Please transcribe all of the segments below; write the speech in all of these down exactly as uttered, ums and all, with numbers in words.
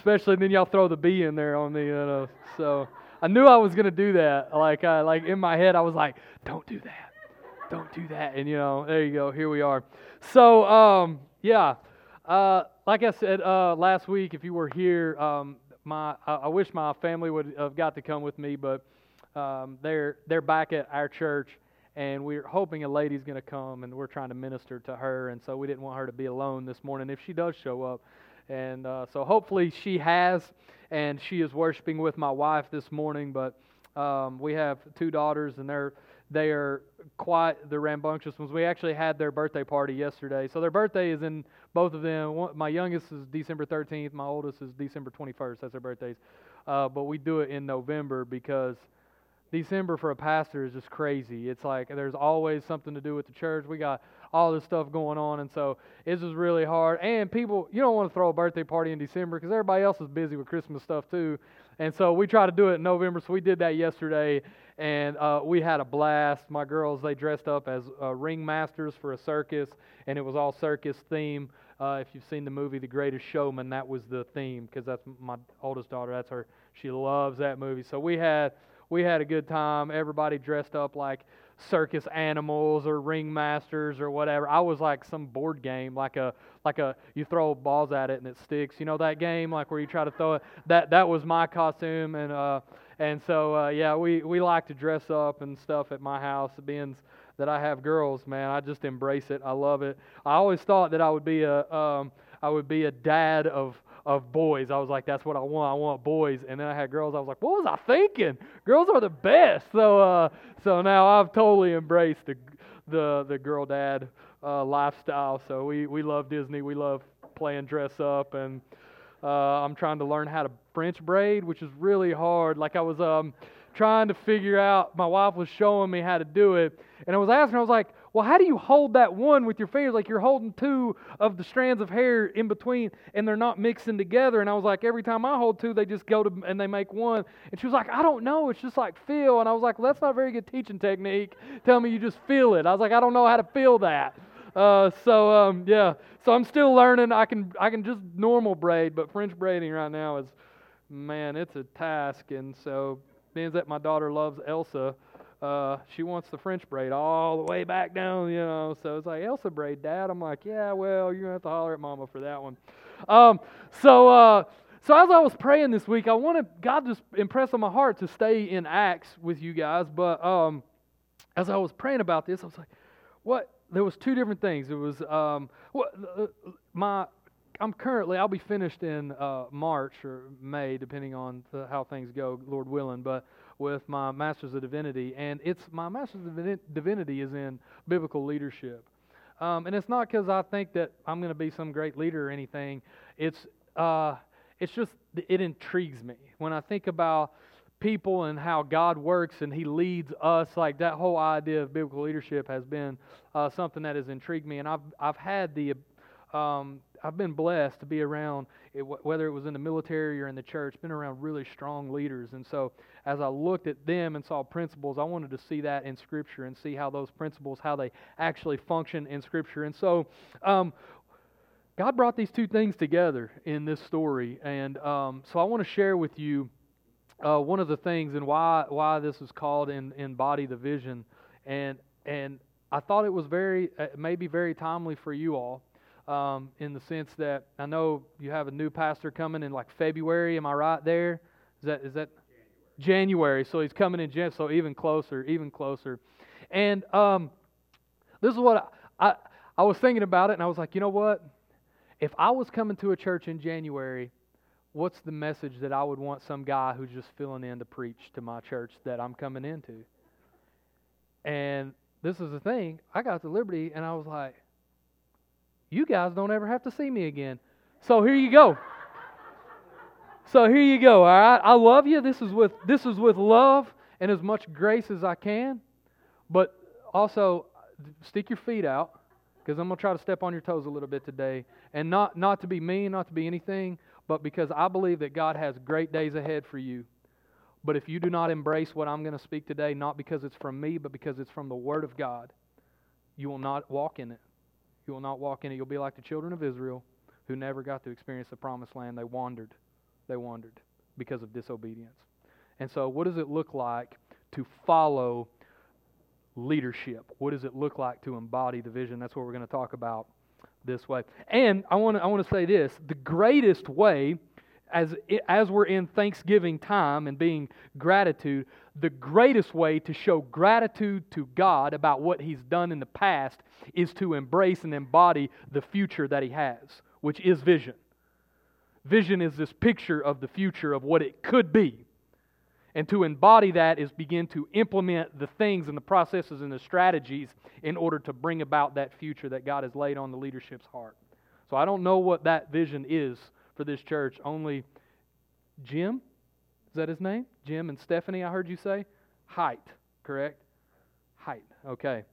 especially then y'all throw the B in there on me, you know. So I knew I was gonna do that. Like, I, like in my head, I was like, "Don't do that, don't do that." And you know, there you go. Here we are. So, um, yeah, uh, like I said uh, last week, if you were here, um, my I, I wish my family would have got to come with me, but um, they're they're back at our church. And we're hoping a lady's going to come, and we're trying to minister to her, and so we didn't want her to be alone this morning if she does show up. And uh, so hopefully she has, and she is worshiping with my wife this morning. But um, we have two daughters, and they're they are quite the rambunctious ones. We actually had their birthday party yesterday, so their birthday is in both of them. One, my youngest is December thirteenth, my oldest is December twenty-first. That's their birthdays. Uh, but we do it in November because December for a pastor is just crazy. It's like there's always something to do with the church. We got all this stuff going on, and so it's just really hard. And people, you don't want to throw a birthday party in December because everybody else is busy with Christmas stuff too. And so we try to do it in November. So we did that yesterday, and uh, we had a blast. My girls, they dressed up as uh, ringmasters for a circus, and it was all circus theme. Uh, if you've seen the movie The Greatest Showman, that was the theme because that's my oldest daughter. That's her. She loves that movie. So we had. We had a good time. Everybody dressed up like circus animals or ringmasters or whatever. I was like some board game, like a like a you throw balls at it and it sticks. You know that game, like where you try to throw it. That that was my costume, and uh, and so uh, yeah, we we like to dress up and stuff at my house. Being that I have girls, man, I just embrace it. I love it. I always thought that I would be a um, I would be a dad of. of boys. I was like, that's what I want. I want boys. And then I had girls. I was like, what was I thinking? Girls are the best. So uh, so now I've totally embraced the the the girl dad uh, lifestyle. So we, we love Disney. We love playing dress up. And uh, I'm trying to learn how to French braid, which is really hard. Like I was um trying to figure out, my wife was showing me how to do it. And I was asking her, I was like, well, how do you hold that one with your fingers? Like you're holding two of the strands of hair in between and they're not mixing together. And I was like, every time I hold two, they just go to and they make one. And she was like, I don't know. It's just like feel. And I was like, well, that's not a very good teaching technique. Tell me you just feel it. I was like, I don't know how to feel that. Uh, so um, yeah, so I'm still learning. I can I can just normal braid, but French braiding right now is, man, it's a task. And so being that my daughter loves Elsa, Uh, she wants the French braid all the way back down, you know. So it's like, Elsa braid, Dad. I'm like, yeah, well, you're going to have to holler at Mama for that one. Um, so uh, so as I was praying this week, I wanted God just impressed on my heart to stay in Acts with you guys. But um, as I was praying about this, I was like, what? There was two different things. It was um, what uh, my I'm currently, I'll be finished in uh, March or May, depending on the, how things go, Lord willing, but with my Master's of Divinity. And it's my Master's of Divinity is in biblical leadership. Um, and it's not because I think that I'm going to be some great leader or anything. It's uh, it's just, it intrigues me. When I think about people and how God works and He leads us, like that whole idea of biblical leadership has been uh, something that has intrigued me. And I've I've had the um, I've been blessed to be around, it, whether it was in the military or in the church, been around really strong leaders. And so as I looked at them and saw principles, I wanted to see that in Scripture and see how those principles, how they actually function in Scripture. And so um, God brought these two things together in this story. And um, so I want to share with you uh, one of the things and why why this is called in, Embody the Vision. And, and I thought it was very, uh, maybe very timely for you all. Um, in the sense that I know you have a new pastor coming in like February. Am I right there? Is that is that January? January. So he's coming in January. So even closer, even closer. And um, this is what I, I I was thinking about it, and I was like, you know what? If I was coming to a church in January, what's the message that I would want some guy who's just filling in to preach to my church that I'm coming into? And this is the thing. I got the liberty, and I was like, you guys don't ever have to see me again. So here you go. So here you go. All right. I love you. This is with this is with love and as much grace as I can. But also stick your feet out, because I'm gonna try to step on your toes a little bit today. And not, not to be mean, not to be anything, but because I believe that God has great days ahead for you. But if you do not embrace what I'm going to speak today, not because it's from me, but because it's from the Word of God, you will not walk in it. You will not walk in it. You'll be like the children of Israel who never got to experience the promised land. They wandered. They wandered because of disobedience. And so what does it look like to follow leadership? What does it look like to embody the vision? That's what we're going to talk about this way. And I want to I want to say this, the greatest way, as as we're in Thanksgiving time and being gratitude, the greatest way to show gratitude to God about what He's done in the past is to embrace and embody the future that He has, which is vision. Vision is this picture of the future of what it could be. And to embody that is begin to implement the things and the processes and the strategies in order to bring about that future that God has laid on the leadership's heart. So I don't know what that vision is for this church. Only Jim, is that his name? Jim and Stephanie, I heard you say? Height, correct? Height, okay.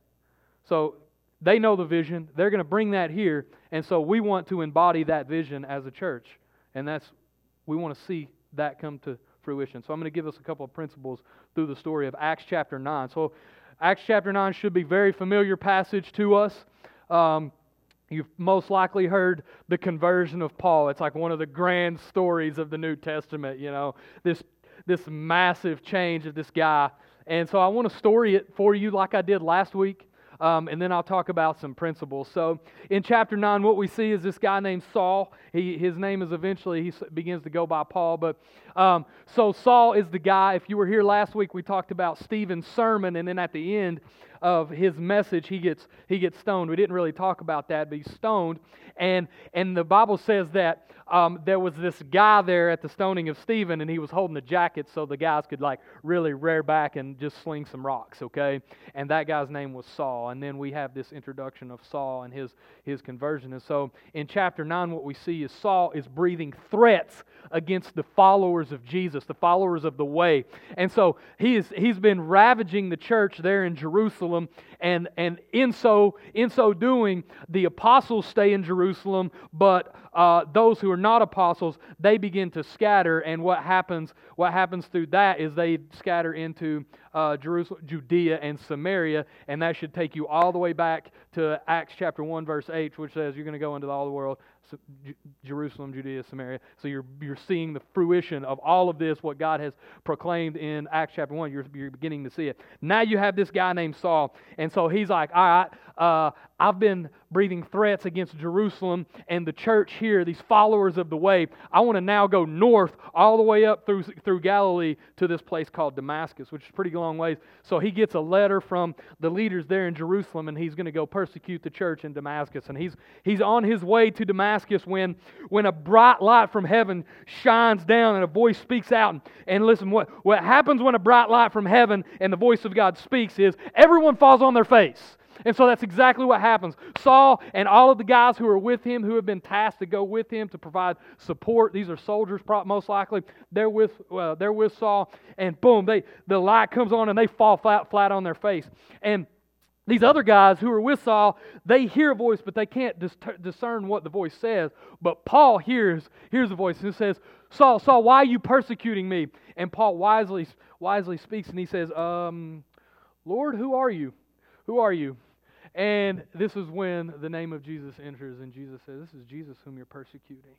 So they know the vision. They're going to bring that here. And so we want to embody that vision as a church. And that's, we want to see that come to fruition. So I'm going to give us a couple of principles through the story of Acts chapter nine. So Acts chapter nine should be a very familiar passage to us. Um, you've most likely heard the conversion of Paul. It's like one of the grand stories of the New Testament, you know, this this massive change of this guy. And so I want to story it for you like I did last week. Um, and then I'll talk about some principles. So in chapter nine, what we see is this guy named Saul. He, his name is eventually, he begins to go by Paul. But um, so Saul is the guy. If you were here last week, we talked about Stephen's sermon. And then at the end of his message, he gets he gets stoned. We didn't really talk about that, but he's stoned. And, and the Bible says that um, there was this guy there at the stoning of Stephen, and he was holding a jacket so the guys could like really rear back and just sling some rocks, okay? And that guy's name was Saul. And then we have this introduction of Saul and his, his conversion. And so in chapter nine, what we see is Saul is breathing threats against the followers of Jesus, the followers of the way. And so he is, he's been ravaging the church there in Jerusalem. And, and in so in so doing, the apostles stay in Jerusalem, but uh, those who are not apostles, they begin to scatter. And what happens what happens through that is they scatter into uh, Jerusalem, Judea, and Samaria. And that should take you all the way back to Acts chapter one, verse eight, which says you're going to go into all the world, so, J- Jerusalem, Judea, Samaria. So you're you're seeing the fruition of all of this, what God has proclaimed in Acts chapter one. You're, you're beginning to see it. Now you have this guy named Saul. And so he's like, all right, uh, I've been breathing threats against Jerusalem and the church here, these followers of the way. I want to now go north all the way up through, through Galilee to this place called Damascus, which is pretty long ways. So he gets a letter from the leaders there in Jerusalem, and he's going to go persecute the church in Damascus. And he's he's on his way to Damascus when, when a bright light from heaven shines down and a voice speaks out. And, and listen, what, what happens when a bright light from heaven and the voice of God speaks is everyone falls on their face. And so that's exactly what happens. Saul and all of the guys who are with him, who have been tasked to go with him to provide support, these are soldiers most likely, they're with uh, they're with Saul, and boom, they the light comes on and they fall flat, flat on their face. And these other guys who are with Saul, they hear a voice, but they can't dis- discern what the voice says. But Paul hears hears the voice and it says, Saul, Saul, why are you persecuting me? And Paul wisely wisely speaks and he says, um, Lord, who are you? Who are you? And this is when the name of Jesus enters, and Jesus says, this is Jesus whom you're persecuting.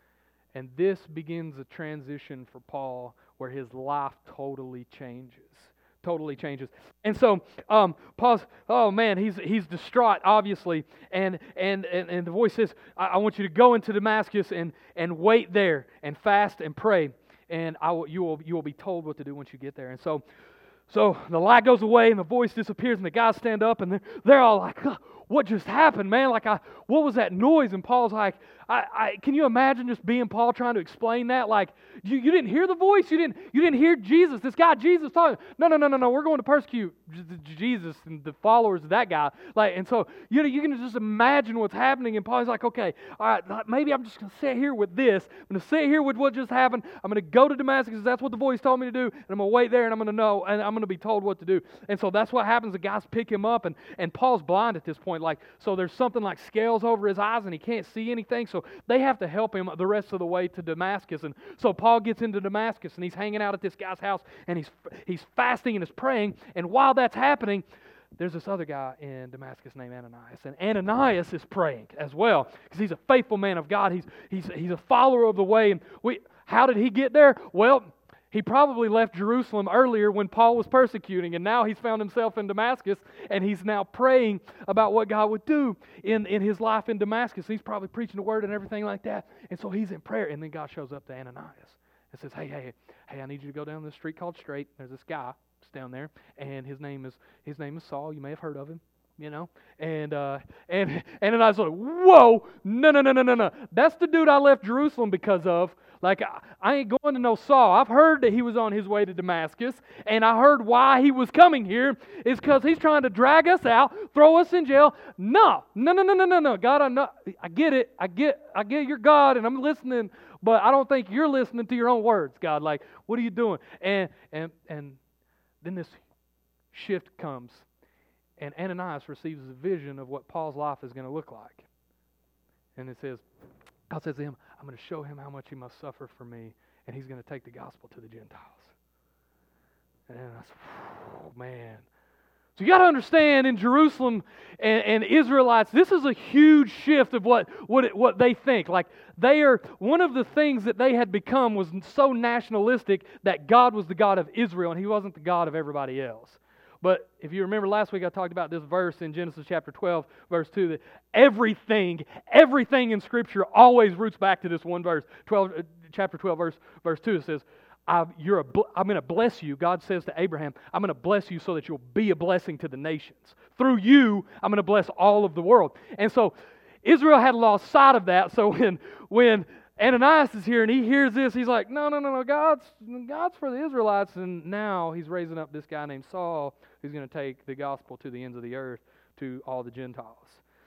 And this begins a transition for Paul where his life totally changes. Totally changes. And so um, Paul's, oh man, he's he's distraught, obviously. And and, and, and the voice says, I, I want you to go into Damascus and, and wait there and fast and pray. And I will, you will you will be told what to do once you get there. And so So the light goes away and the voice disappears and the guys stand up and they're, they're all like, huh, what just happened, man? Like, I, what was that noise? And Paul's like, I, I, can you imagine just being Paul trying to explain that? Like, you, you didn't hear the voice? You didn't you didn't hear Jesus, this guy Jesus talking? No, no, no, no, no, we're going to persecute Jesus and the followers of that guy. Like, and so, you know, you can just imagine what's happening. And Paul's like, okay, all right, maybe I'm just going to sit here with this. I'm going to sit here with what just happened. I'm going to go to Damascus. That's what the voice told me to do. And I'm going to wait there and I'm going to know and I'm going to be told what to do. And so that's what happens. The guys pick him up and, and Paul's blind at this point. Like, so there's something like scales over his eyes and he can't see anything. So they have to help him the rest of the way to Damascus. And so Paul gets into Damascus and he's hanging out at this guy's house and he's he's fasting and he's praying. And while that's happening, there's this other guy in Damascus named Ananias. And Ananias is praying as well because he's a faithful man of God. He's he's he's a follower of the way. And we how did he get there? Well, he probably left Jerusalem earlier when Paul was persecuting, and now he's found himself in Damascus, and he's now praying about what God would do in, in his life in Damascus. He's probably preaching the word and everything like that, and so he's in prayer, and then God shows up to Ananias and says, hey, hey, hey, I need you to go down this street called Straight. There's this guy that's down there, and his name is his name is Saul. You may have heard of him. You know, and uh, and and then I was like, whoa, no, no, no, no, no, no. That's the dude I left Jerusalem because of. Like, I, I ain't going to know Saul. I've heard that he was on his way to Damascus, and I heard why he was coming here is because he's trying to drag us out, throw us in jail. No, no, no, no, no, no, no. God, I know, I get it. I get, I get your God, and I'm listening, but I don't think you're listening to your own words, God. Like, what are you doing? And and and then this shift comes. And Ananias receives a vision of what Paul's life is going to look like. And it says, God says to him, I'm going to show him how much he must suffer for me, and he's going to take the gospel to the Gentiles. And I said, oh, man. So you got to understand, in Jerusalem and, and Israelites, this is a huge shift of what, what, it, what they think. Like, they are, one of the things that they had become was so nationalistic that God was the God of Israel, and He wasn't the God of everybody else. But if you remember last week, I talked about this verse in Genesis chapter twelve, verse two, that everything, everything in Scripture always roots back to this one verse. twelve, chapter twelve, verse, verse two, it says, I've, you're a, I'm going to bless you. God says to Abraham, I'm going to bless you so that you'll be a blessing to the nations. Through you, I'm going to bless all of the world. And so Israel had lost sight of that. So when when Ananias is here and he hears this, he's like, no, no, no, no, God's, God's for the Israelites. And now he's raising up this guy named Saul who's going to take the gospel to the ends of the earth, to all the Gentiles.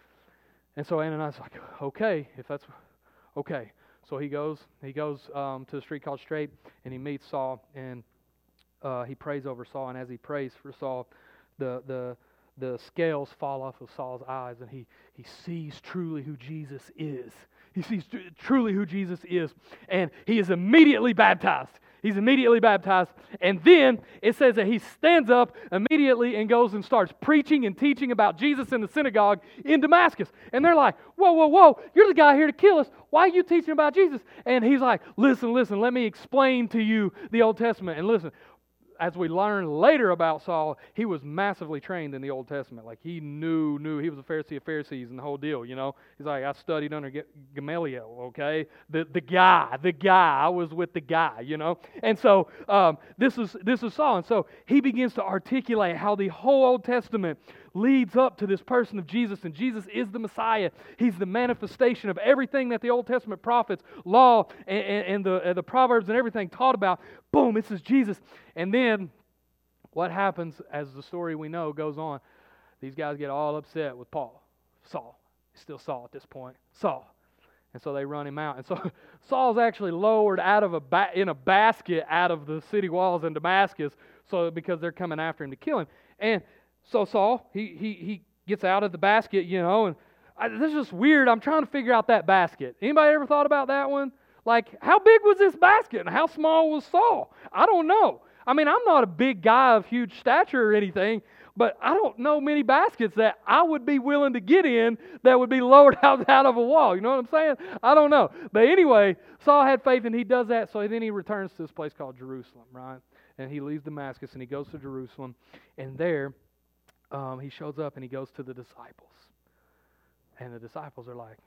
And so Ananias is like, okay, if that's, okay. So he goes, he goes um, to the street called Straight, and he meets Saul, and uh, he prays over Saul. And as he prays for Saul, the the the scales fall off of Saul's eyes, and he he sees truly who Jesus is. He sees tr- truly who Jesus is, and he is immediately baptized. He's immediately baptized, and then it says that he stands up immediately and goes and starts preaching and teaching about Jesus in the synagogue in Damascus. And they're like, whoa, whoa, whoa, you're the guy here to kill us. Why are you teaching about Jesus? And he's like, listen, listen, let me explain to you the Old Testament. And listen, as we learn later about Saul, he was massively trained in the Old Testament. Like, he knew, knew, he was a Pharisee of Pharisees and the whole deal, you know. He's like, I studied under Gamaliel, okay? The the guy, the guy, I was with the guy, you know. And so, um, this is this is Saul. And so, he begins to articulate how the whole Old Testament leads up to this person of Jesus, and Jesus is the Messiah. He's the manifestation of everything that the Old Testament prophets, law, and, and, and the, and the Proverbs and everything taught about. Boom, this is Jesus. And then what happens as the story we know goes on? These guys get all upset with Paul. Saul. He's still Saul at this point. Saul. And so they run him out. And so Saul's actually lowered out of a ba- in a basket out of the city walls in Damascus, so because they're coming after him to kill him. And so Saul, he he he gets out of the basket, you know, and I, this is just weird. I'm trying to figure out that basket. Anybody ever thought about that one? Like, how big was this basket and how small was Saul? I don't know. I mean, I'm not a big guy of huge stature or anything, but I don't know many baskets that I would be willing to get in that would be lowered out, out of a wall. You know what I'm saying? I don't know. But anyway, Saul had faith and he does that, so then he returns to this place called Jerusalem, right? And he leaves Damascus and he goes to Jerusalem, and there um, he shows up and he goes to the disciples. And the disciples are like,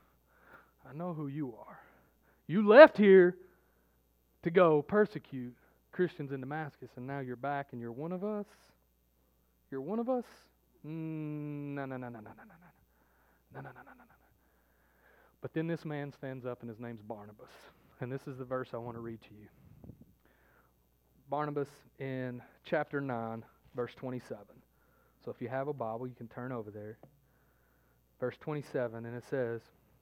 I know who you are. You left here to go persecute Christians in Damascus, and now you're back and you're one of us? You're one of us? Mm, no, no, no, no, no, no, no, no. No, no, no, no, no, no. But then this man stands up, and his name's Barnabas. And this is the verse I want to read to you. Barnabas in chapter nine, verse twenty-seven. So if you have a Bible, you can turn over there. Verse twenty-seven, and it says,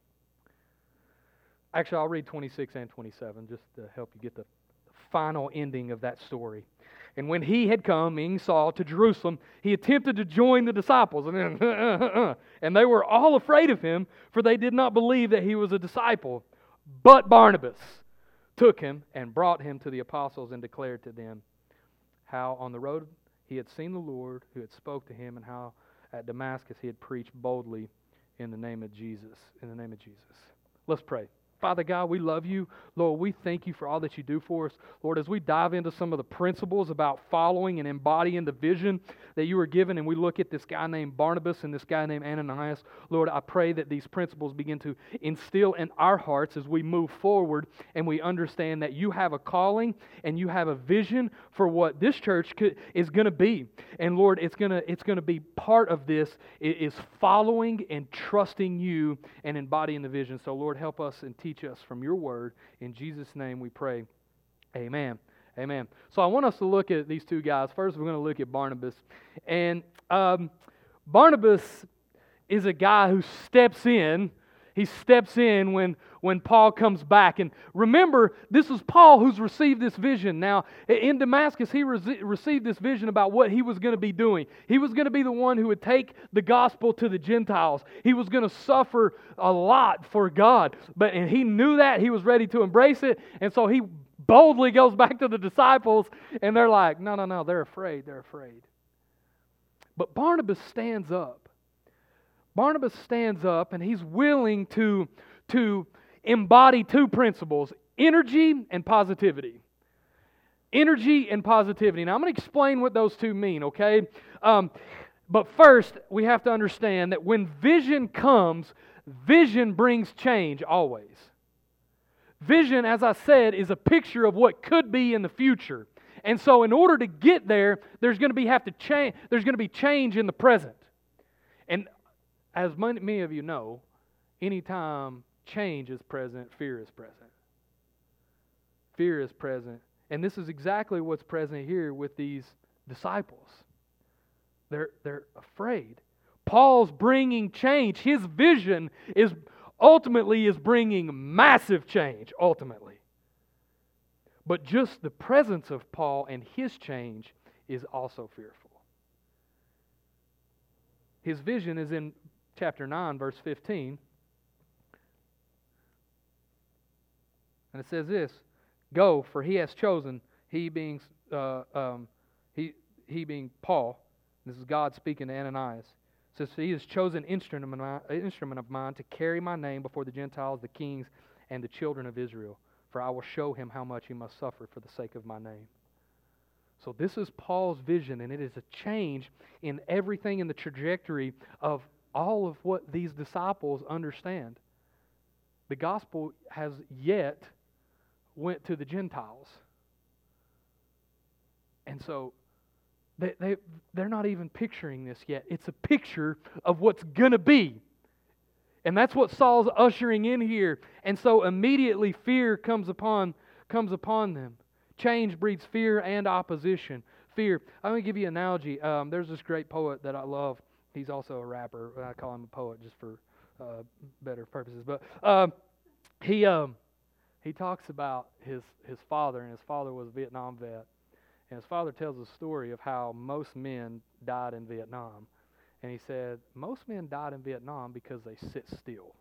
actually, I'll read twenty-six and twenty-seven just to help you get the final ending of that story. And when he had come, meaning Saul, to Jerusalem, he attempted to join the disciples. And, then, and they were all afraid of him, for they did not believe that he was a disciple. But Barnabas took him and brought him to the apostles and declared to them how on the road he had seen the Lord who had spoke to him, and how at Damascus he had preached boldly in the name of Jesus. In the name of Jesus. Let's pray. Father God, we love you. Lord, we thank you for all that you do for us. Lord, as we dive into some of the principles about following and embodying the vision that you were given, and we look at this guy named Barnabas and this guy named Ananias, Lord, I pray that these principles begin to instill in our hearts as we move forward and we understand that you have a calling and you have a vision for what this church could, is going to be. And Lord, it's going to it's going to be part of this is following and trusting you and embodying the vision. So Lord, help us and teach us from your word. In Jesus' name we pray. Amen. Amen. So I want us to look at these two guys. First, we're going to look at Barnabas. And um, Barnabas is a guy who steps in. He steps in when, when Paul comes back. And remember, this is Paul who's received this vision. Now, in Damascus, he re- received this vision about what he was going to be doing. He was going to be the one who would take the gospel to the Gentiles. He was going to suffer a lot for God. But and he knew that. He was ready to embrace it. And so he boldly goes back to the disciples. And they're like, no, no, no, they're afraid. They're afraid. But Barnabas stands up. Barnabas stands up and he's willing to, to embody two principles, energy and positivity. Energy and positivity. Now I'm going to explain what those two mean, okay? Um, but first, we have to understand that when vision comes, vision brings change always. Vision, as I said, is a picture of what could be in the future. And so in order to get there, there's going to be have to change, there's going to be change in the present. And as many of you know, anytime change is present, fear is present. Fear is present. And this is exactly what's present here with these disciples. They're, they're afraid. Paul's bringing change. His vision is ultimately is bringing massive change, ultimately. But just the presence of Paul and his change is also fearful. His vision is in chapter nine, verse fifteen. And it says this, go, for he has chosen, he being uh, um, he he being Paul, this is God speaking to Ananias, it says, he has chosen instrument of, mine, instrument of mine to carry my name before the Gentiles, the kings, and the children of Israel, for I will show him how much he must suffer for the sake of my name. So this is Paul's vision, and it is a change in everything in the trajectory of all of what these disciples understand. The gospel has yet went to the Gentiles. And so they, they, they're not even picturing this yet. It's a picture of what's going to be. And that's what Saul's ushering in here. And so immediately fear comes upon, comes upon them. Change breeds fear and opposition. Fear. I'm going to give you an analogy. Um, there's this great poet that I love. He's also a rapper. I call him a poet just for uh, better purposes. But um, he um, he talks about his, his father, and his father was a Vietnam vet. And his father tells a story of how most men died in Vietnam. And he said, most men died in Vietnam because they sit still.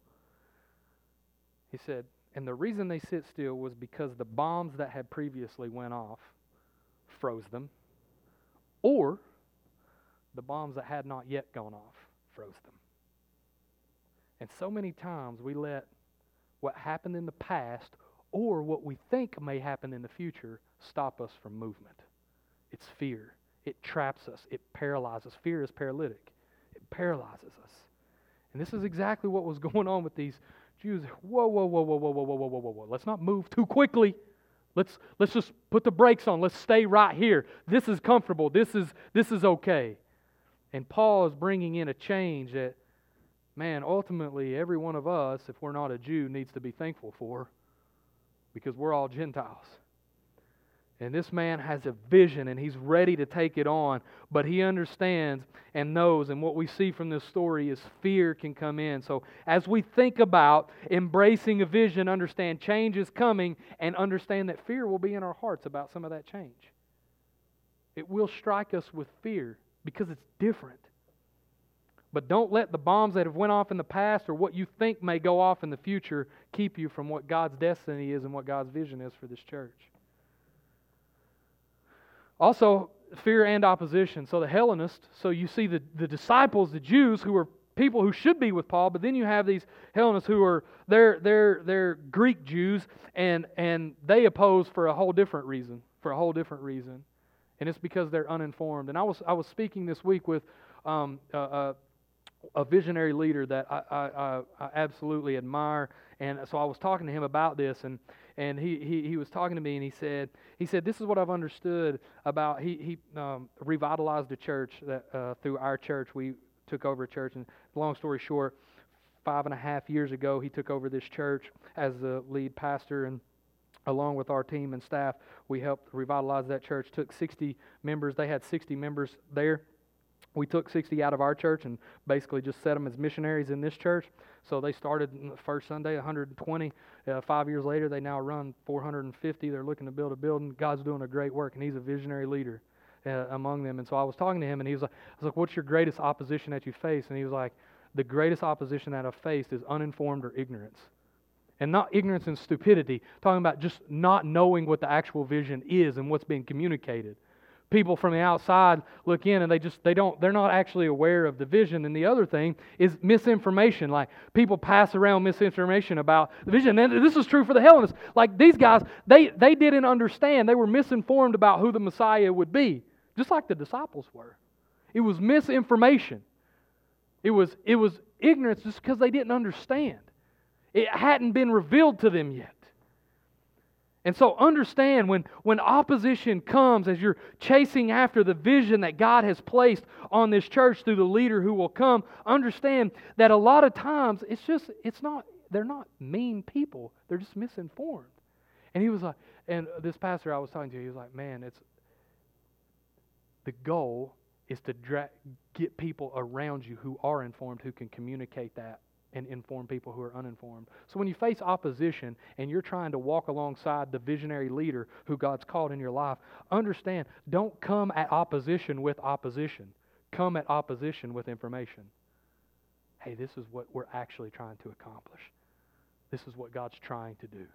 He said, and the reason they sit still was because the bombs that had previously went off froze them, or the bombs that had not yet gone off froze them. And so many times we let what happened in the past or what we think may happen in the future stop us from movement. It's fear. It traps us. It paralyzes. Fear is paralytic. It paralyzes us. And this is exactly what was going on with these Jews. Whoa, whoa, whoa, whoa, whoa, whoa, whoa, whoa, whoa, whoa. Let's not move too quickly. Let's let's just put the brakes on. Let's stay right here. This is comfortable. This is this is okay. And Paul is bringing in a change that, man, ultimately every one of us, if we're not a Jew, needs to be thankful for, because we're all Gentiles. And this man has a vision and he's ready to take it on, but he understands and knows, and what we see from this story is fear can come in. So as we think about embracing a vision, understand change is coming, and understand that fear will be in our hearts about some of that change. It will strike us with fear because it's different. But don't let the bombs that have went off in the past or what you think may go off in the future keep you from what God's destiny is and what God's vision is for this church. Also, fear and opposition. So the Hellenists, so you see the, the disciples, the Jews who were people who should be with Paul, but then you have these Hellenists who are they're they're they're Greek Jews, and and they oppose for a whole different reason, for a whole different reason, and it's because they're uninformed. And I was I was speaking this week with um, a, a, a visionary leader that I, I, I absolutely admire, and so I was talking to him about this, and and he he, he was talking to me, and he said he said this is what I've understood about he he um, revitalized a church that uh, through our church we took over a church, and long story short, five and a half years ago he took over this church as the lead pastor, and along with our team and staff, we helped revitalize that church. Took sixty members. They had sixty members there. We took sixty out of our church and basically just set them as missionaries in this church. So they started the first Sunday, one hundred twenty. Uh, five years later, they now run four hundred fifty. They're looking to build a building. God's doing a great work, and He's a visionary leader uh, among them. And so I was talking to him, and he was like, I was like, what's your greatest opposition that you face? And he was like, the greatest opposition that I've faced is uninformed or ignorance. And not ignorance and stupidity, talking about just not knowing what the actual vision is and what's being communicated. People from the outside look in and they just, they don't, they're not actually aware of the vision. And the other thing is misinformation. Like, people pass around misinformation about the vision. And this is true for the Hellenists. Like, these guys, they, they didn't understand. They were misinformed about who the Messiah would be, just like the disciples were. It was misinformation. It was, it was ignorance just because they didn't understand. It hadn't been revealed to them yet. And so understand, when, when opposition comes as you're chasing after the vision that God has placed on this church through the leader who will come, understand that a lot of times it's just, it's not, they're not mean people. They're just misinformed. And he was like, and this pastor I was talking to, he was like, man, it's, the goal is to dra- get people around you who are informed, who can communicate that and inform people who are uninformed. So when you face opposition and you're trying to walk alongside the visionary leader who God's called in your life, understand, don't come at opposition with opposition. Come at opposition with information. Hey, this is what we're actually trying to accomplish. This is what God's trying to do.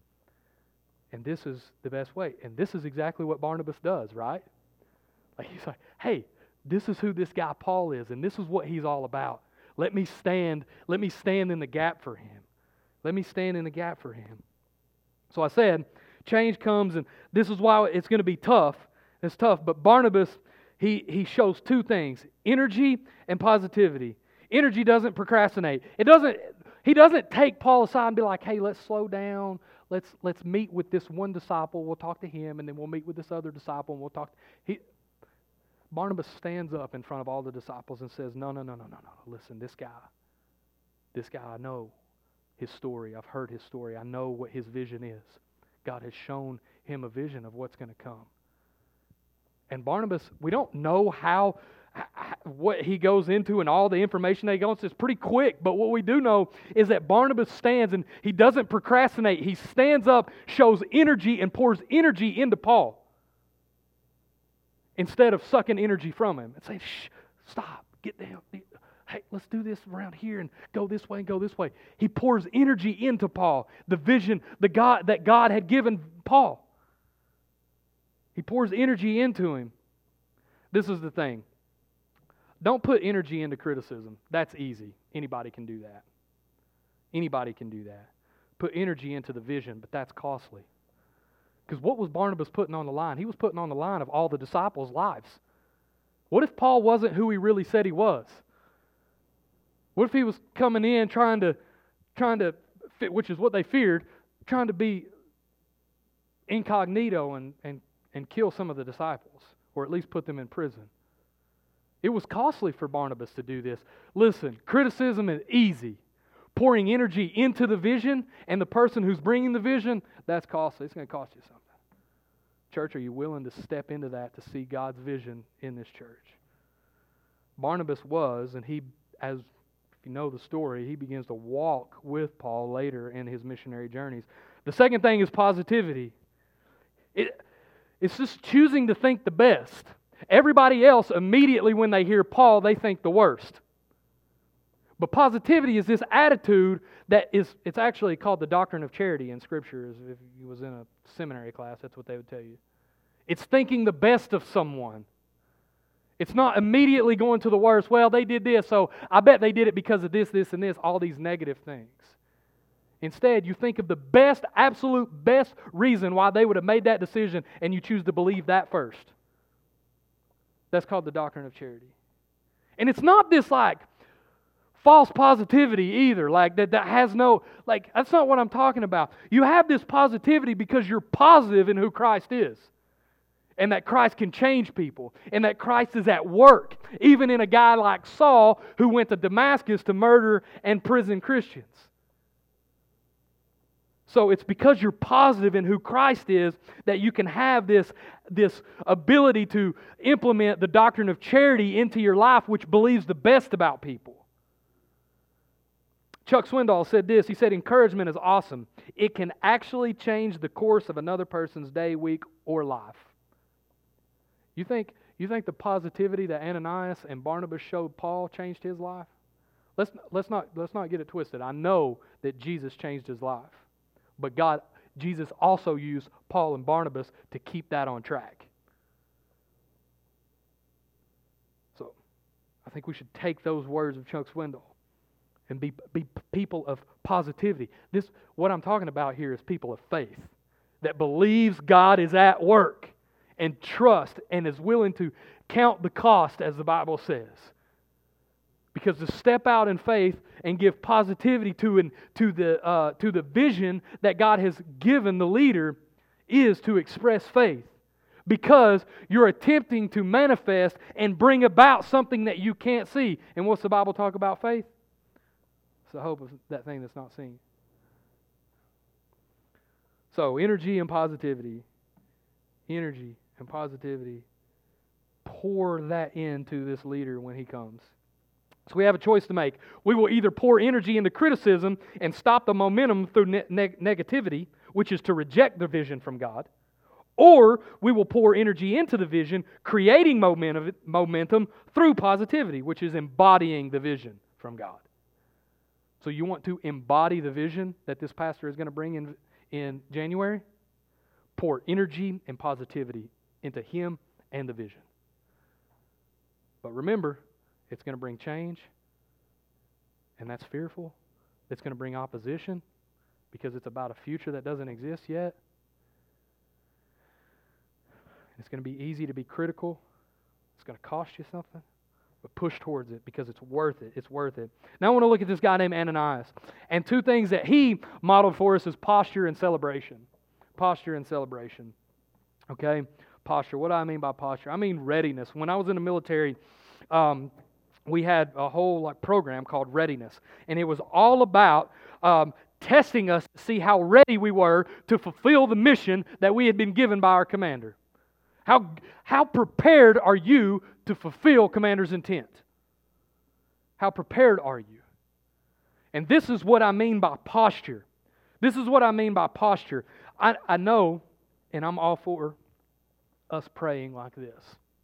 And this is the best way. And this is exactly what Barnabas does, right? Like, he's like, hey, this is who this guy Paul is, and this is what he's all about. Let me stand, let me stand in the gap for him. Let me stand in the gap for him. So I said, change comes, and this is why it's going to be tough. It's tough, but Barnabas, he, he shows two things, energy and positivity. Energy doesn't procrastinate. It doesn't, he doesn't take Paul aside and be like, hey, let's slow down. Let's, let's meet with this one disciple. We'll talk to him, and then we'll meet with this other disciple, and we'll talk. He, Barnabas stands up in front of all the disciples and says, no, no, no, no, no, no. Listen, this guy, this guy, I know his story. I've heard his story. I know what his vision is. God has shown him a vision of what's going to come. And Barnabas, we don't know how, what he goes into and all the information that he goes into. It's pretty quick, but what we do know is that Barnabas stands and he doesn't procrastinate. He stands up, shows energy, and pours energy into Paul, instead of sucking energy from him and saying, shh, stop, get down. Hey, let's do this around here and go this way and go this way. He pours energy into Paul, the vision the God that God had given Paul. He pours energy into him. This is the thing. Don't put energy into criticism. That's easy. Anybody can do that. Anybody can do that. Put energy into the vision, but that's costly. Because what was Barnabas putting on the line? He was putting on the line of all the disciples' lives. What if Paul wasn't who he really said he was? What if he was coming in trying to, trying to, which is what they feared, trying to be incognito and, and, and kill some of the disciples, or at least put them in prison? It was costly for Barnabas to do this. Listen, criticism is easy. Pouring energy into the vision and the person who's bringing the vision, that's costly. It's going to cost you something. Church, are you willing to step into that to see God's vision in this church? Barnabas was, and he, as if you know the story, he begins to walk with Paul later in his missionary journeys. The second thing is positivity. It, it's just choosing to think the best. Everybody else, immediately when they hear Paul, they think the worst. But positivity is this attitude that is, it's actually called the doctrine of charity in Scripture. If you was in a seminary class, that's what they would tell you. It's thinking the best of someone. It's not immediately going to the worst. Well, they did this, so I bet they did it because of this, this, and this, all these negative things. Instead, you think of the best, absolute best reason why they would have made that decision, and you choose to believe that first. That's called the doctrine of charity. And it's not this like false positivity either, like that, that has no, like, that's not what I'm talking about. You have this positivity because you're positive in who Christ is. And that Christ can change people. And that Christ is at work. Even in a guy like Saul who went to Damascus to murder and prison Christians. So it's because you're positive in who Christ is that you can have this, this ability to implement the doctrine of charity into your life, which believes the best about people. Chuck Swindoll said this. He said, encouragement is awesome. It can actually change the course of another person's day, week, or life. You think, you think the positivity that Ananias and Barnabas showed Paul changed his life? Let's, let's, not, let's not get it twisted. I know that Jesus changed his life. But God, Jesus also used Paul and Barnabas to keep that on track. So, I think we should take those words of Chuck Swindoll and be, be people of positivity. This, what I'm talking about here is people of faith that believes God is at work and trust and is willing to count the cost, as the Bible says. Because to step out in faith and give positivity to, an, to, the, uh, to the vision that God has given the leader is to express faith. Because you're attempting to manifest and bring about something that you can't see. And what's the Bible talk about faith? It's the hope of that thing that's not seen. So, energy and positivity. Energy and positivity. Pour that into this leader when he comes. So we have a choice to make. We will either pour energy into criticism and stop the momentum through ne- neg- negativity, which is to reject the vision from God, or we will pour energy into the vision, creating momentum, momentum through positivity, which is embodying the vision from God. So you want to embody the vision that this pastor is going to bring in, in January? Pour energy and positivity into him and the vision. But remember, it's going to bring change, and that's fearful. It's going to bring opposition because it's about a future that doesn't exist yet. It's going to be easy to be critical. It's going to cost you something, but push towards it because it's worth it. It's worth it. Now I want to look at this guy named Ananias, and two things that he modeled for us is posture and celebration. Posture and celebration. Okay? Posture. What do I mean by posture? I mean readiness. When I was in the military, um, we had a whole like program called Readiness, and it was all about um, testing us to see how ready we were to fulfill the mission that we had been given by our commander. How, how prepared are you to fulfill commander's intent? How prepared are you? And this is what I mean by posture. This is what I mean by posture. I, I know, and I'm all for us praying like this.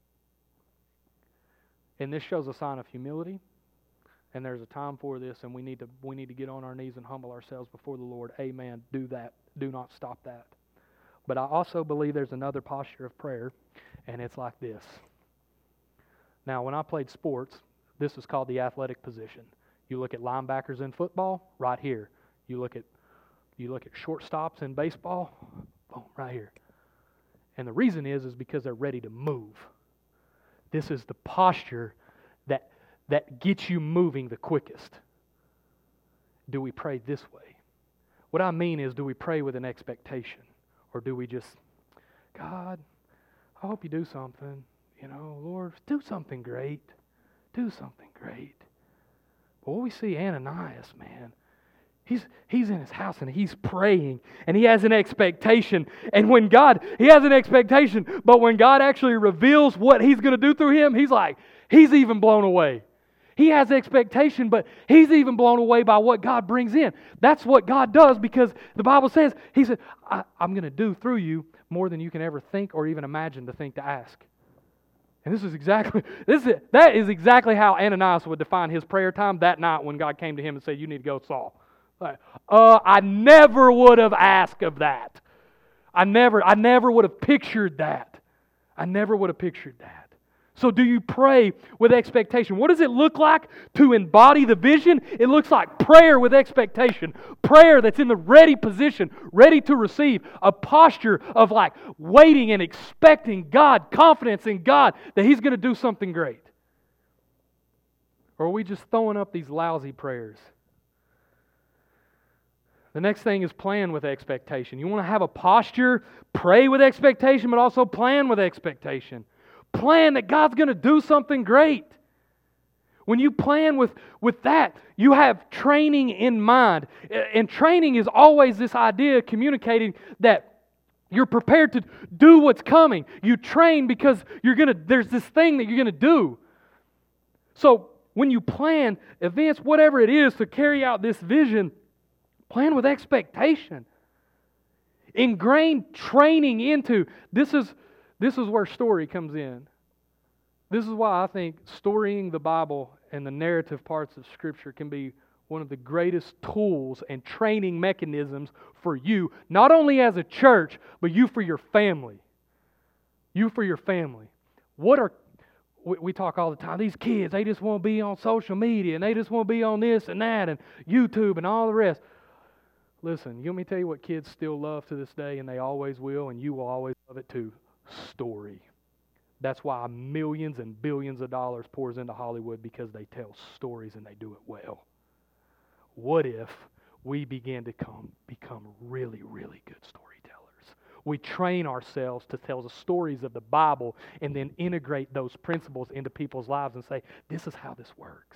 And this shows a sign of humility. And there's a time for this, and we need to we need to get on our knees and humble ourselves before the Lord. Amen. Do that. Do not stop that. But I also believe there's another posture of prayer, and it's like this. Now, when I played sports, this is called the athletic position. You look at linebackers in football, right here. You look at you look at shortstops in baseball, boom, right here. And the reason is is because they're ready to move. This is the posture that that gets you moving the quickest. Do we pray this way? What I mean is, do we pray with an expectation? Or do we just, God, I hope you do something. You know, Lord, do something great. Do something great. But what we see Ananias, man, he's he's in his house and he's praying and he has an expectation. And when God, he has an expectation, but when God actually reveals what he's going to do through him, he's like, he's even blown away. He has expectation, but he's even blown away by what God brings in. That's what God does because the Bible says, He said, I, I'm going to do through you more than you can ever think or even imagine to think to ask. And this is exactly, this is, that is exactly how Ananias would define his prayer time that night when God came to him and said, you need to go Saul. Like, uh, I never would have asked of that. I never, I never would have pictured that. I never would have pictured that. So do you pray with expectation? What does it look like to embody the vision? It looks like prayer with expectation. Prayer that's in the ready position, ready to receive. A posture of like waiting and expecting God, confidence in God that He's going to do something great. Or are we just throwing up these lousy prayers? The next thing is plan with expectation. You want to have a posture, pray with expectation, but also plan with expectation. Plan that God's going to do something great. When you plan with, with that, you have training in mind. And training is always this idea of communicating that you're prepared to do what's coming. You train because you're going to, there's this thing that you're going to do. So when you plan events, whatever it is, to carry out this vision, plan with expectation. Ingrain training into, this is This is where story comes in. This is why I think storying the Bible and the narrative parts of Scripture can be one of the greatest tools and training mechanisms for you, not only as a church, but you for your family. You for your family. What are, we, we talk all the time, these kids, they just want to be on social media, and they just want to be on this and that, and YouTube and all the rest. Listen, you want me to tell you what kids still love to this day, and they always will, and you will always love it too? Story. That's why millions and billions of dollars pours into Hollywood, because they tell stories and they do it well. What if we begin to come, become really, really good storytellers? We train ourselves to tell the stories of the Bible and then integrate those principles into people's lives and say, this is how this works.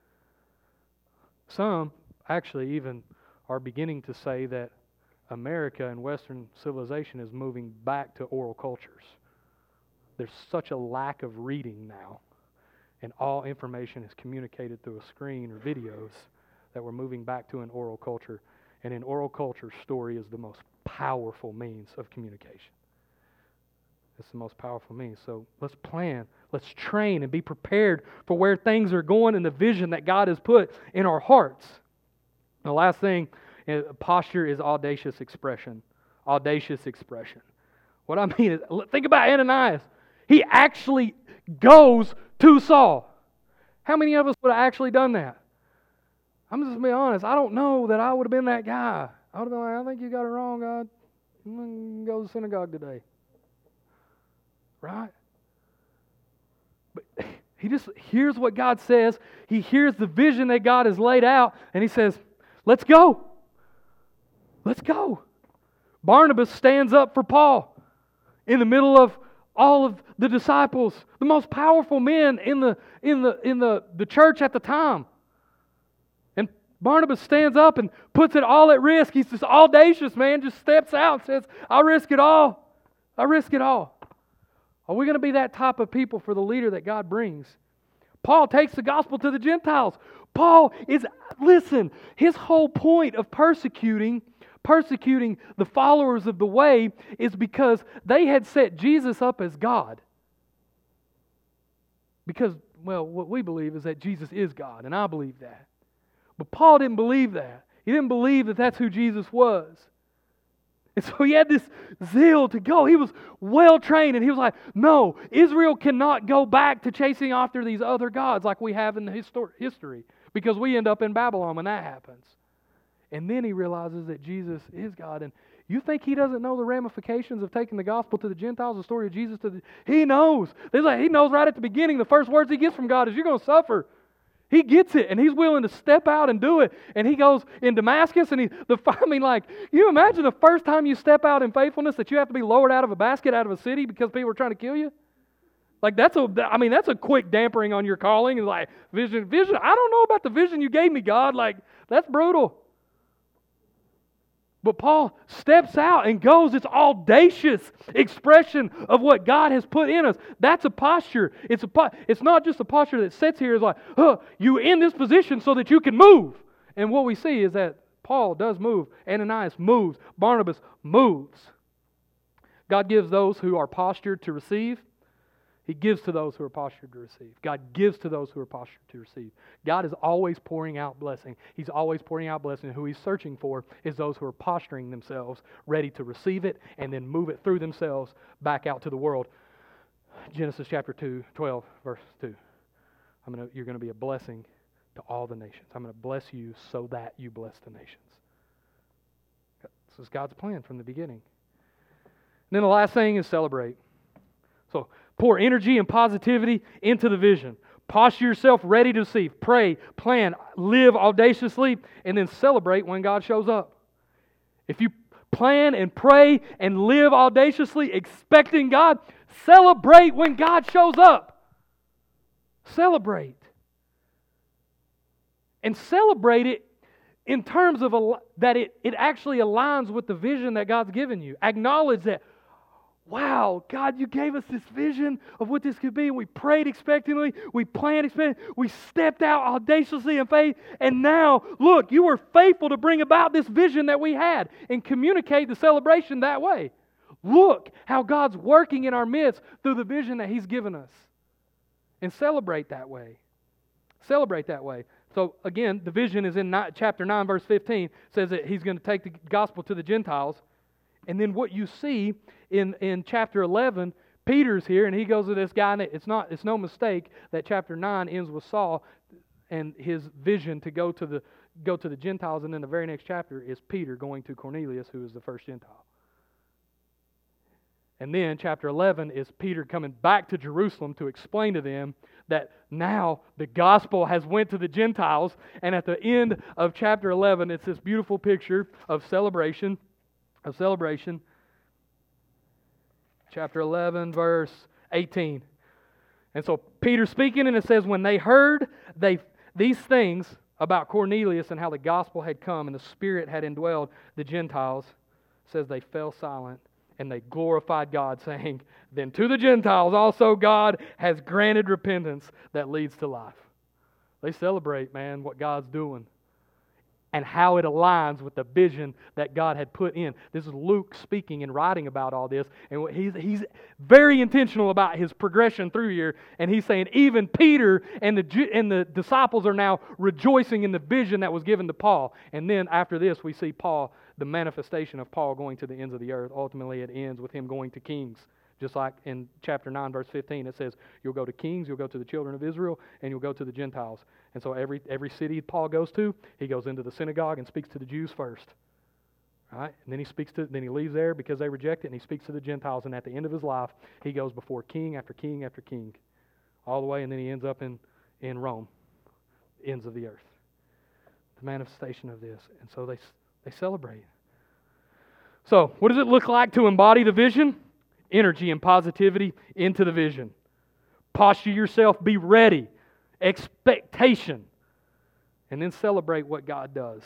Some actually even are beginning to say that America and Western civilization is moving back to oral cultures. There's such a lack of reading now, and all information is communicated through a screen or videos, that we're moving back to an oral culture. And in oral culture, story is the most powerful means of communication. It's the most powerful means. So let's plan, let's train and be prepared for where things are going and the vision that God has put in our hearts. The last thing, posture is audacious expression. Audacious expression. What I mean is, think about Ananias. He actually goes to Saul. How many of us would have actually done that? I'm just going to be honest. I don't know that I would have been that guy. I would have been like, I think you got it wrong, God. I'm going to go to the synagogue today. Right? But he just hears what God says. He hears the vision that God has laid out, and he says, let's go. Let's go. Barnabas stands up for Paul in the middle of all of the disciples, the most powerful men in the in the in the, the church at the time. And Barnabas stands up and puts it all at risk. He's just audacious, man, just steps out and says, I'll risk it all. I'll risk it all. Are we going to be that type of people for the leader that God brings? Paul takes the gospel to the Gentiles. Paul is, listen, his whole point of persecuting persecuting the followers of the way is because they had set Jesus up as God. Because, well, what we believe is that Jesus is God, and I believe that. But Paul didn't believe that. He didn't believe that that's who Jesus was. And so he had this zeal to go. He was well trained, and he was like, no, Israel cannot go back to chasing after these other gods like we have in the histor- history, because we end up in Babylon when that happens. And then he realizes that Jesus is God. And you think he doesn't know the ramifications of taking the gospel to the Gentiles, the story of Jesus to the... He knows. There's like, he knows right at the beginning, the first words he gets from God is, you're going to suffer. He gets it, and he's willing to step out and do it. And he goes in Damascus, and he, the I mean, like, you imagine the first time you step out in faithfulness that you have to be lowered out of a basket out of a city because people are trying to kill you? Like, that's a, I mean, that's a quick dampering on your calling. It's like, vision, vision, I don't know about the vision you gave me, God. Like, that's brutal. But Paul steps out and goes. It's audacious expression of what God has put in us. That's a posture. It's a po- It's not just a posture that sits here. It's like, huh, you're in this position so that you can move. And what we see is that Paul does move. Ananias moves. Barnabas moves. God gives those who are postured to receive. He gives to those who are postured to receive. God gives to those who are postured to receive. God is always pouring out blessing. He's always pouring out blessing. Who He's searching for is those who are posturing themselves, ready to receive it and then move it through themselves back out to the world. Genesis chapter two, twelve, verse two. I'm gonna, you're going to be a blessing to all the nations. I'm going to bless you so that you bless the nations. This is God's plan from the beginning. And then the last thing is celebrate. So pour energy and positivity into the vision. Posture yourself ready to receive. Pray, plan, live audaciously, and then celebrate when God shows up. If you plan and pray and live audaciously, expecting God, celebrate when God shows up. Celebrate. And celebrate it in terms of a, that it, it actually aligns with the vision that God's given you. Acknowledge that, wow, God, you gave us this vision of what this could be, and we prayed expectantly, we planned expectantly, we stepped out audaciously in faith, and now, look, you were faithful to bring about this vision that we had and communicate the celebration that way. Look how God's working in our midst through the vision that He's given us. And celebrate that way. Celebrate that way. So again, the vision is in chapter nine, verse fifteen, says that He's going to take the gospel to the Gentiles. And then what you see in, in chapter eleven, Peter's here, and he goes to this guy, and it's not it's no mistake that chapter nine ends with Saul and his vision to go to the go to the Gentiles, and then the very next chapter is Peter going to Cornelius, who is the first Gentile. And then chapter eleven is Peter coming back to Jerusalem to explain to them that now the gospel has went to the Gentiles. And at the end of chapter eleven, it's this beautiful picture of celebration, of celebration. Chapter eleven, verse eighteen. And so Peter's speaking, and it says, when they heard they these things about Cornelius and how the gospel had come and the Spirit had indwelled the Gentiles, it says they fell silent. And they glorified God, saying, then to the Gentiles also God has granted repentance that leads to life. They celebrate, man, what God's doing and how it aligns with the vision that God had put in. This is Luke speaking and writing about all this. And he's, he's very intentional about his progression through here. And he's saying even Peter and the, and the disciples are now rejoicing in the vision that was given to Paul. And then after this, we see Paul, the manifestation of Paul going to the ends of the earth. Ultimately, it ends with him going to kings. Just like in chapter nine, verse fifteen, it says, you'll go to kings, you'll go to the children of Israel, and you'll go to the Gentiles. And so every every city Paul goes to, he goes into the synagogue and speaks to the Jews first. Right? And then he speaks to, then he leaves there because they reject it, and he speaks to the Gentiles. And at the end of his life, he goes before king after king after king, all the way, and then he ends up in, in Rome, ends of the earth. The manifestation of this. And so they they celebrate. So, what does it look like to embody the vision? Energy and positivity into the vision. Posture yourself, be ready. Expectation. And then celebrate what God does.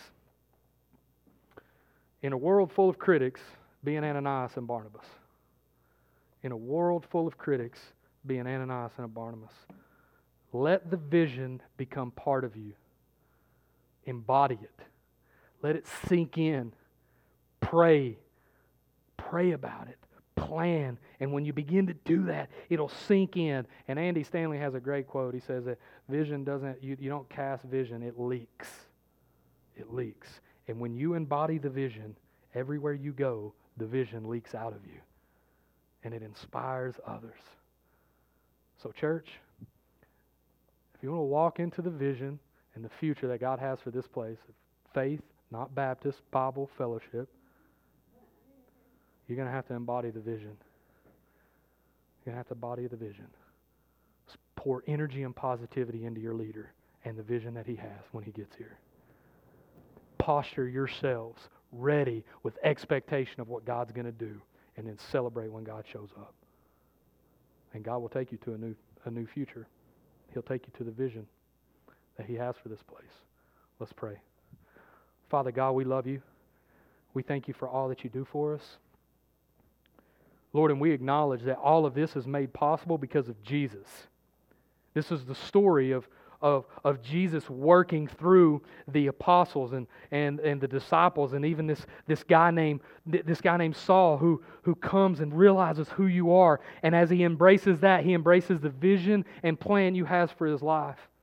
In a world full of critics, be an Ananias and Barnabas. In a world full of critics, be an Ananias and a Barnabas. Let the vision become part of you. Embody it. Let it sink in. Pray. Pray about it. Plan. And when you begin to do that, it'll sink in. And Andy Stanley has a great quote. He says that vision doesn't, you, you don't cast vision, it leaks. It leaks. And when you embody the vision, everywhere you go, the vision leaks out of you. And it inspires others. So church, if you want to walk into the vision and the future that God has for this place, faith, not Baptist, Bible, fellowship, you're going to have to embody the vision. You're going to have to embody the vision. Pour energy and positivity into your leader and the vision that he has when he gets here. Posture yourselves ready with expectation of what God's going to do, and then celebrate when God shows up. And God will take you to a new, a new future. He'll take you to the vision that He has for this place. Let's pray. Father God, we love You. We thank You for all that You do for us. Lord, and we acknowledge that all of this is made possible because of Jesus. This is the story of, of, of Jesus working through the apostles and, and, and the disciples, and even this, this guy named this guy named Saul who, who comes and realizes who You are. And as he embraces that, he embraces the vision and plan You have for his life.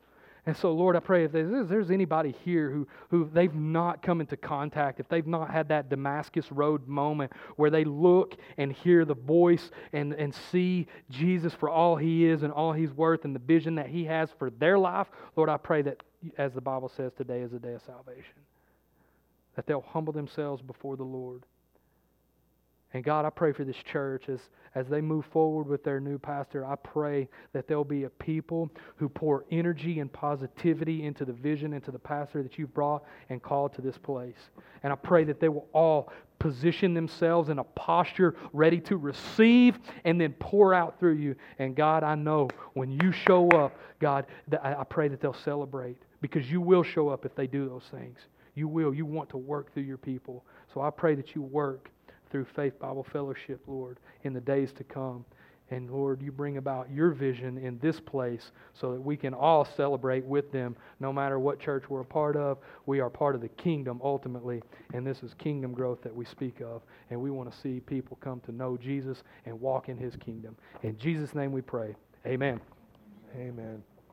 And so, Lord, I pray if there's, if there's anybody here who, who they've not come into contact, if they've not had that Damascus Road moment where they look and hear the voice and, and see Jesus for all He is and all He's worth and the vision that He has for their life, Lord, I pray that, as the Bible says, today is a day of salvation. That they'll humble themselves before the Lord. And God, I pray for this church as, as they move forward with their new pastor. I pray that there'll be a people who pour energy and positivity into the vision, into the pastor that you've brought and called to this place. And I pray that they will all position themselves in a posture ready to receive and then pour out through you. And God, I know when you show up, God, that I pray that they'll celebrate, because you will show up if they do those things. You will. You want to work through your people. So I pray that you work through Faith Bible Fellowship, Lord, in the days to come. And Lord, you bring about your vision in this place so that we can all celebrate with them. No matter what church we're a part of, we are part of the kingdom ultimately. And this is kingdom growth that we speak of. And we want to see people come to know Jesus and walk in His kingdom. In Jesus' name we pray. Amen. Amen.